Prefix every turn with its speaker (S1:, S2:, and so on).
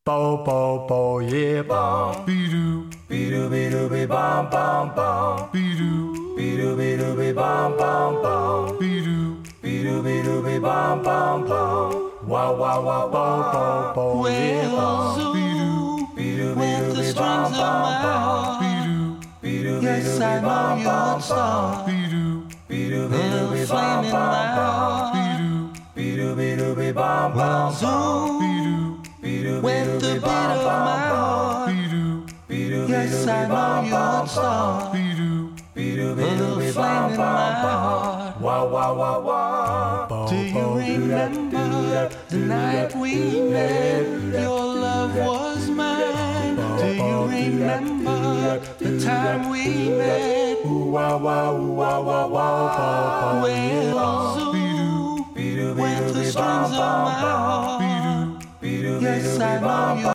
S1: Bo bo bo yeah bom be-doo be-doo be-doo be bom bom bom be-doo be-doo be-doo be bom bom bom be-doo be-doo be-doo be bom bom bom wow wow wow bo bo bo yeah bom be-doo be-doo be-doo be bom bom bom be-doo be-doo
S2: yes, I know you're a star.
S1: be-doo be-doo be-doo be bom bom bom be-doo be-doo be-doo be bom bom bom be-doo
S2: with the beat of my heart. Yes, I know you're a star. A little flame in my heart.
S1: Wow, wow, wow, wow.
S2: Do you remember the night we met? Your love was mine. Do you remember the time we met?
S1: Wow, wow, wow, wow, wow.
S2: Well, zoo, with the strings of my heart. Yes, I know you.